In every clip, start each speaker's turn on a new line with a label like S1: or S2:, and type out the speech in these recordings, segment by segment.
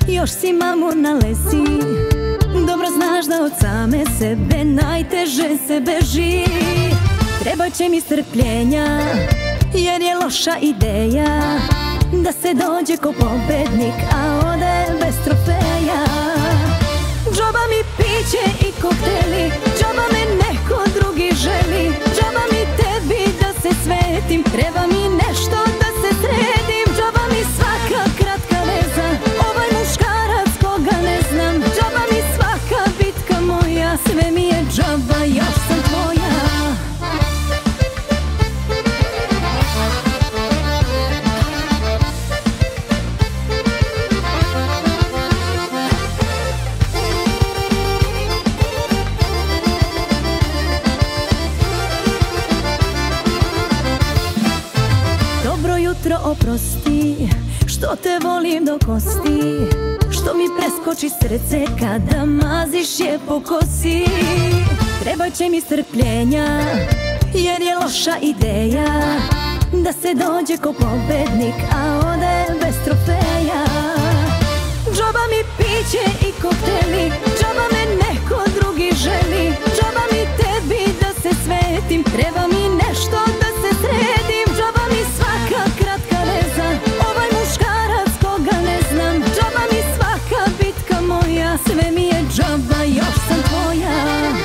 S1: još si mamu na lesi. Dobro znaš da od same sebe najteže se beži. Trebat će mi strpljenja, jer je loša ideja da se dođe ko pobednik, a ode bez trofeja. Džaba mi piće i kokteli, džaba me neko drugi želi. Džaba mi tebi da se svetim, treba mi nešto da se sredim. Džaba mi svaka kratka veza, ovaj muškarac koga ne znam. Džaba mi svaka bitka moja, sve mi je džaba, još sam tvoja. Jutro oprosti, što te volim do kosti, što mi preskoči srce kada maziš je po kosi. Trebat će mi strpljenja, jer je loša ideja da se dođe ko pobednik, a ode bez trofeja. Džaba mi piće i kokteli, džaba me neko drugi želi. Džaba mi tebi da se svetim, treba mi nešto da se sredim. Džaba mi svaka kratka veza, ovaj muškarac koga ne znam. Džaba mi svaka bitka moja, sve mi je džaba, još sam tvoja.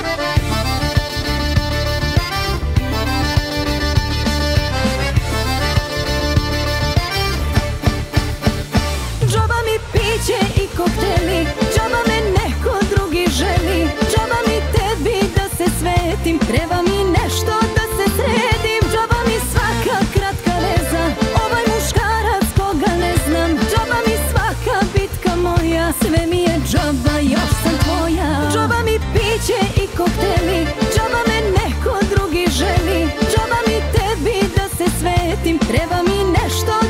S1: Džaba mi piće i kokteli, džaba me neko drugi želi. Džaba mi tebi da se svetim, treba mi nešto da se sredim. Džaba mi svaka kratka veza, ovaj muškarac koga ne znam. Džaba mi svaka bitka moja, sve mi je džaba, još sam tvoja. Džaba mi piće i kokteli, džaba me neko drugi želi. Džaba mi tebi da se svetim, treba mi nešto